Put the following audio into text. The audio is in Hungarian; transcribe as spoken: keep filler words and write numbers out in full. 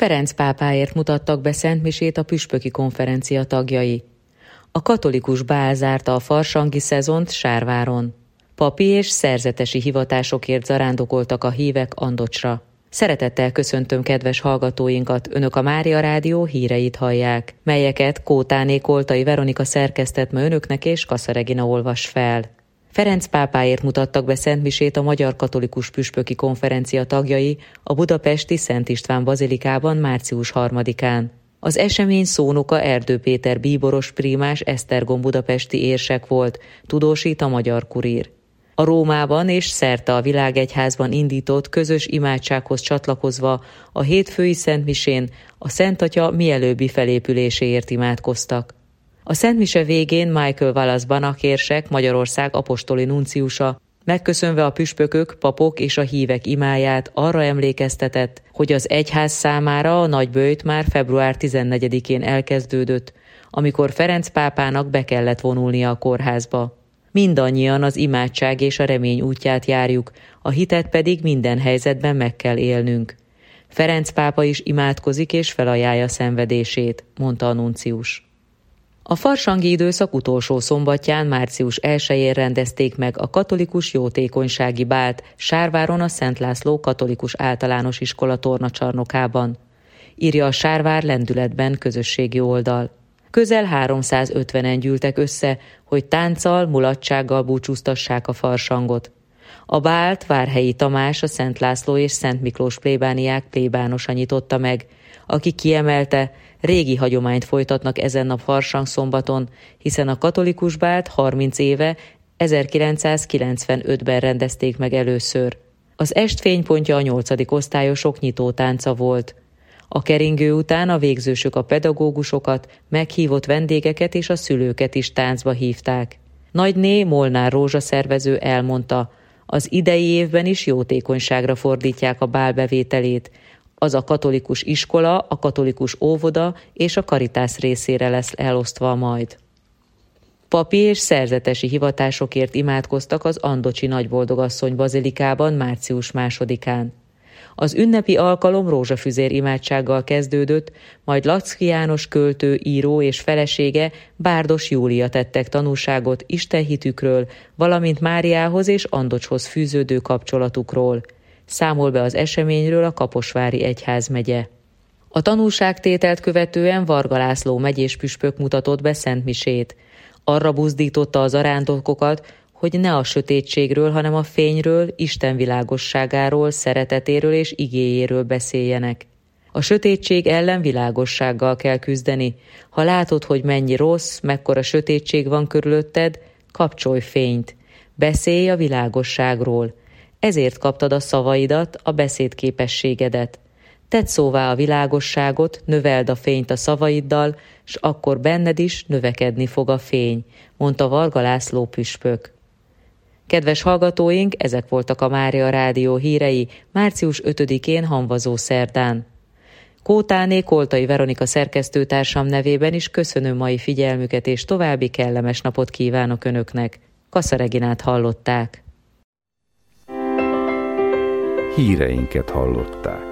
Ferenc pápáért mutattak be szentmisét a püspöki konferencia tagjai. A katolikus bál zárta a farsangi szezont Sárváron. Papi és szerzetesi hivatásokért zarándokoltak a hívek Andocsra. Szeretettel köszöntöm kedves hallgatóinkat, Önök a Mária Rádió híreit hallják, melyeket Kótáné Koltai Veronika szerkesztett ma Önöknek és Kassa Regina olvas fel. Ferenc pápáért mutattak be szentmisét a Magyar Katolikus Püspöki Konferencia tagjai a budapesti Szent István bazilikában március harmadikán. Az esemény szónoka Erdő Péter bíboros prímás Esztergom budapesti érsek volt, tudósít a Magyar Kurír. A Rómában és szerte a világegyházban indított közös imádsághoz csatlakozva a hétfői szentmisén a Szent Atya mielőbbi felépüléséért imádkoztak. A szentmise végén Michael Wallace Banach érsek, Magyarország apostoli nunciusa, megköszönve a püspökök, papok és a hívek imáját arra emlékeztetett, hogy az egyház számára a nagyböjt már február tizennegyedikén elkezdődött, amikor Ferenc pápának be kellett vonulnia a kórházba. Mindannyian az imádság és a remény útját járjuk, a hitet pedig minden helyzetben meg kell élnünk. Ferenc pápa is imádkozik és felajánlja szenvedését, mondta a nuncius. A farsangi időszak utolsó szombatján, március elsején rendezték meg a katolikus jótékonysági bált Sárváron a Szent László Katolikus Általános Iskola tornacsarnokában, írja a Sárvár lendületben közösségi oldal. Közel háromszázötvenen gyűltek össze, hogy tánccal, mulatsággal búcsúztassák a farsangot. A bált Várhelyi Tamás, a Szent László és Szent Miklós plébániák plébánosa nyitotta meg, aki kiemelte, régi hagyományt folytatnak ezen a farsang szombaton, hiszen a katolikus bált harminc éve, ezerkilencszázkilencvenötben rendezték meg először. Az est fénypontja a nyolcadik osztályosok nyitótánca volt. A keringő után a végzősök a pedagógusokat, meghívott vendégeket és a szülőket is táncba hívták. Nagyné Molnár Rózsa szervező elmondta, az idei évben is jótékonyságra fordítják a bál bevételét. Az a katolikus iskola, a katolikus óvoda és a Karitász részére lesz elosztva majd. Papi és szerzetesi hivatásokért imádkoztak az Andocsi Nagyboldogasszony bazilikában március másodikán. Az ünnepi alkalom rózsafüzér imádsággal kezdődött, majd Laczky János költő, író és felesége Bárdos Júlia tettek tanúságot istenhitükről, valamint Máriához és Andocshoz fűződő kapcsolatukról. Számol be az eseményről a Kaposvári egyházmegye. A tanúságtételt követően Varga László megyés püspök mutatott be szentmisét. Arra buzdította az arándokokat, hogy ne a sötétségről, hanem a fényről, Isten világosságáról, szeretetéről és igéjéről beszéljenek. A sötétség ellen világossággal kell küzdeni. Ha látod, hogy mennyi rossz, mekkora sötétség van körülötted, kapcsolj fényt. Beszélj a világosságról. Ezért kaptad a szavaidat, a beszédképességedet. Tedd szóvá a világosságot, növeld a fényt a szavaiddal, s akkor benned is növekedni fog a fény, mondta Varga László püspök. Kedves hallgatóink, ezek voltak a Mária Rádió hírei március ötödikén hamvazó szerdán. Kótáné Koltai Veronika szerkesztőtársam nevében is köszönöm mai figyelmüket, és további kellemes napot kívánok Önöknek. Kassa Reginát hallották. Híreinket hallották.